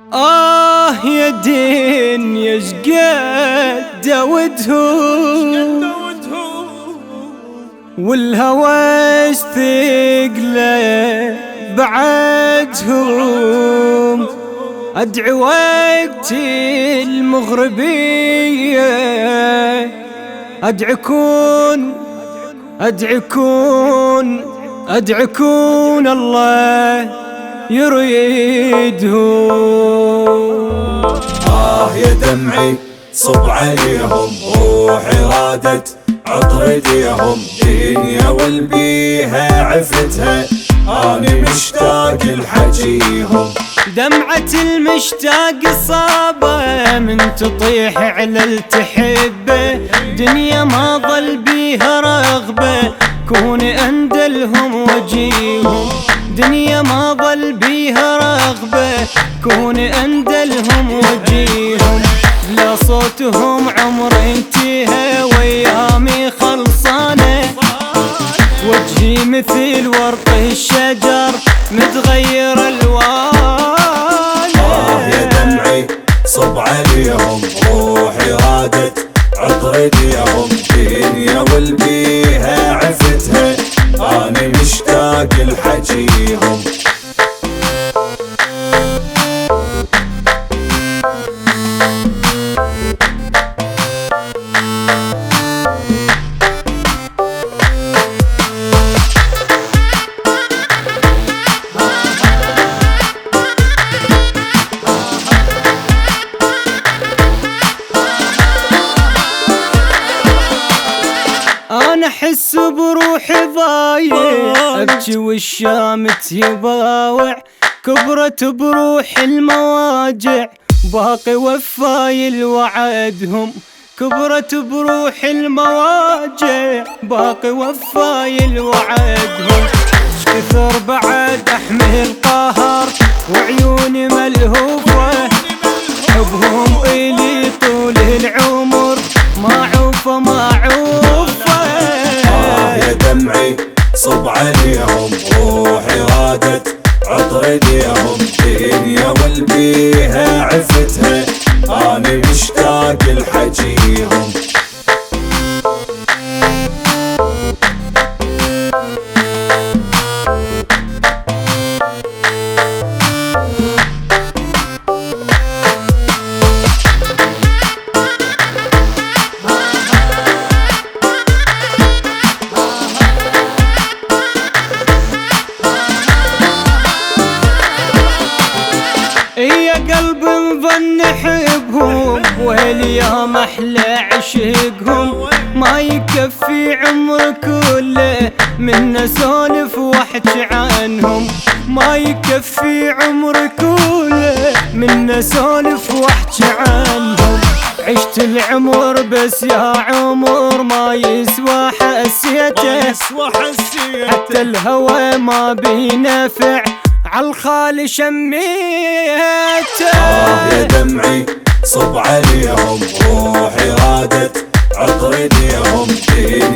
يا دنيا شقد دودهم والهوى ثقله بعدهم. أدعي وقت المغربية أدعكون الله يريدهم. يا دمعي صب عليهم، روحي رادت عطر ايديهم، دنيا والبيها عفتها أنا مشتاق لحجيهم. دمعة المشتاق صابة من تطيح على التحبه، دنيا ما ظل بيها رغبة كون أندلهم وجيهم. دنيا ما ظل بيها رغبة كون أندلهم وجيهم. لا صوتهم عمر انتهى وأيامي خلصانة، وجهي مثل ورق الشجر متغير الوان. يا دمعي صب عليهم، روحي رادت عطر ايديهم، دنيا والبيها عفتها أنا مشتاق لحجيهم. أنا أحس بروحي ضايع، أبكي والشامت يباوع، كبرت بروحي المواجع باقي وفاي وعدهم. كبرت بروحي المواجع باقي وفاي وعدهم. كثر بعد أحمل قهر وعيوني ملهوفة، حبهم إلي طول العمر ما عوفة ما عوفة. يا دمعي صب عليهم، روحي رادت عطر ايديهم، دنيا والبيها عفتها أنا مشتاق لحجيهم. يا قلب مظن حبهم واليوم احلى عشقهم، ما يكفي عمر كله من اسولف واحكي عنهم. ما يكفي عمر كله من اسولف واحكي عنهم. عشت العمر بس يا عمر ما يسوى حسيته، حتى الهوى ما بينفع عالخال شميته. يا دمعي صب عليهم، روحي رادت عطر ايديهم،